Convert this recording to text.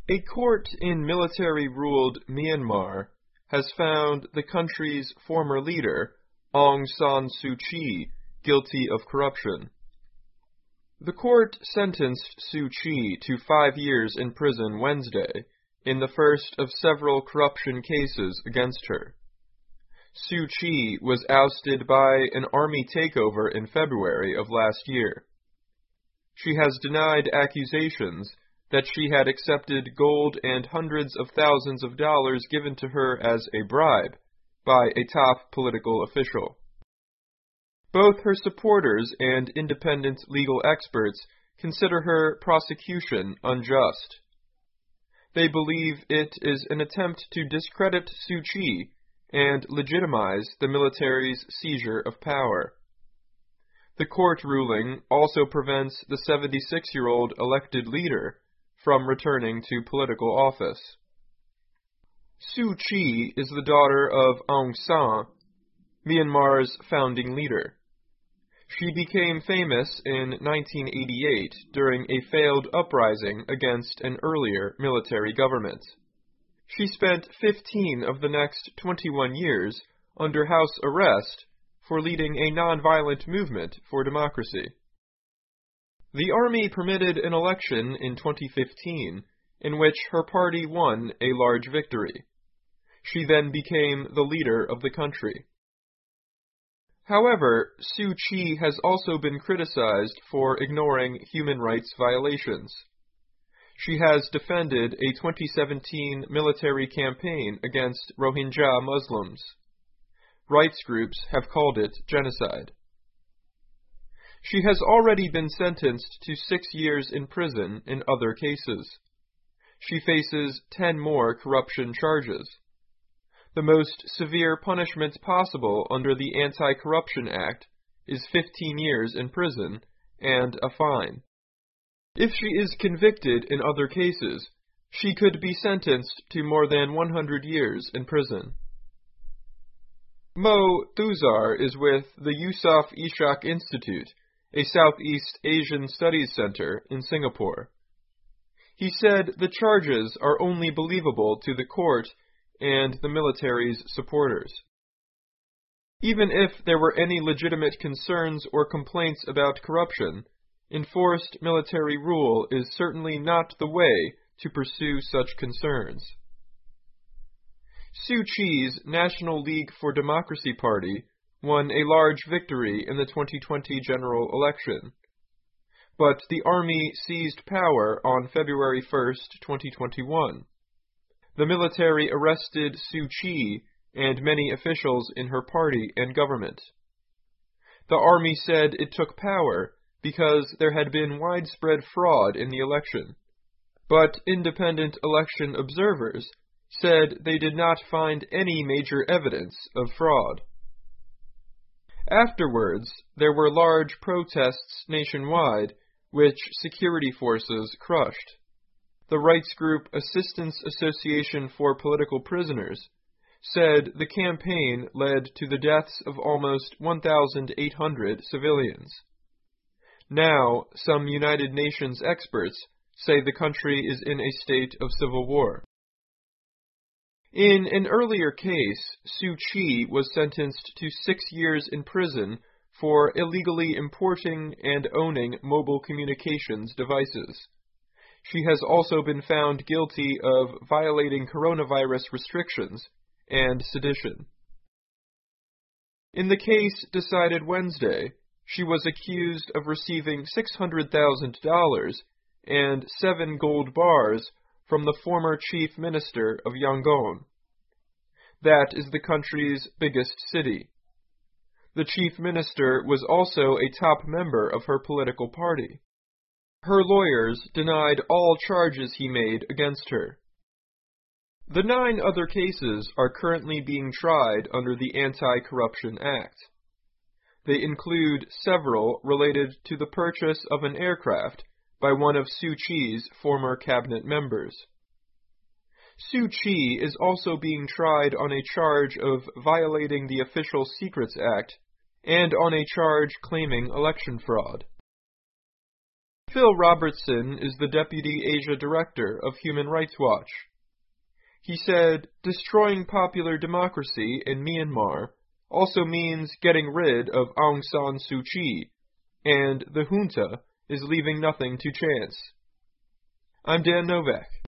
A court in military-ruled Myanmar has found the country's former leader, Aung San Suu Kyi, guilty of corruption. The court sentenced Suu Kyi to 5 years in prison Wednesday, in the first of several corruption cases against her. Suu Kyi was ousted by an army takeover in February of last year. She has denied accusations that she had accepted gold and hundreds of thousands of dollars given to her as a bribe by a top political official. Both her supporters and independent legal experts consider her prosecution unjust. They believe it is an attempt to discredit Suu Kyi and legitimize the military's seizure of power. The court ruling also prevents the 76-year-old elected leader from returning to political office. Suu Kyi is the daughter of Aung San, Myanmar's founding leader. She became famous in 1988 during a failed uprising against an earlier military government. She spent 15 of the next 21 years under house arrest for leading a nonviolent movement for democracy. The army permitted an election in 2015 in which her party won a large victory. She then became the leader of the country. However, Suu Kyi has also been criticized for ignoring human rights violations. She has defended a 2017 military campaign against Rohingya Muslims. Rights groups have called it genocide. She has already been sentenced to 6 years in prison in other cases. She faces 10 more corruption charges. The most severe punishment possible under the Anti-Corruption Act is 15 years in prison and a fine. If she is convicted in other cases, she could be sentenced to more than 100 years in prison. Mo Thuzar is with the Yusof Ishak Institute, a Southeast Asian Studies Center in Singapore. He said the charges are only believable to the court and the military's supporters. Even if there were any legitimate concerns or complaints about corruption, enforced military rule is certainly not the way to pursue such concerns. Suu Kyi's National League for Democracy Party won a large victory in the 2020 general election, but the army seized power on February 1, 2021. The military arrested Suu Kyi and many officials in her party and government. The army said it took power because there had been widespread fraud in the election, but independent election observers said they did not find any major evidence of fraud. Afterwards, there were large protests nationwide, which security forces crushed. The rights group Assistance Association for Political Prisoners said the campaign led to the deaths of almost 1,800 civilians. Now, some United Nations experts say the country is in a state of civil war. In an earlier case, Suu Kyi was sentenced to 6 years in prison for illegally importing and owning mobile communications devices. She has also been found guilty of violating coronavirus restrictions and sedition. In the case decided Wednesday, she was accused of receiving $600,000 and 7 gold bars from the former chief minister of Yangon. That is the country's biggest city. The chief minister was also a top member of her political party. Her lawyers denied all charges he made against her. The 9 other cases are currently being tried under the Anti-Corruption Act. They include several related to the purchase of an aircraft by one of Suu Kyi's former cabinet members. Suu Kyi is also being tried on a charge of violating the Official Secrets Act and on a charge claiming election fraud. Phil Robertson is the Deputy Asia Director of Human Rights Watch. He said, destroying popular democracy in Myanmar also means getting rid of Aung San Suu Kyi, and the junta is leaving nothing to chance. I'm Dan Novak.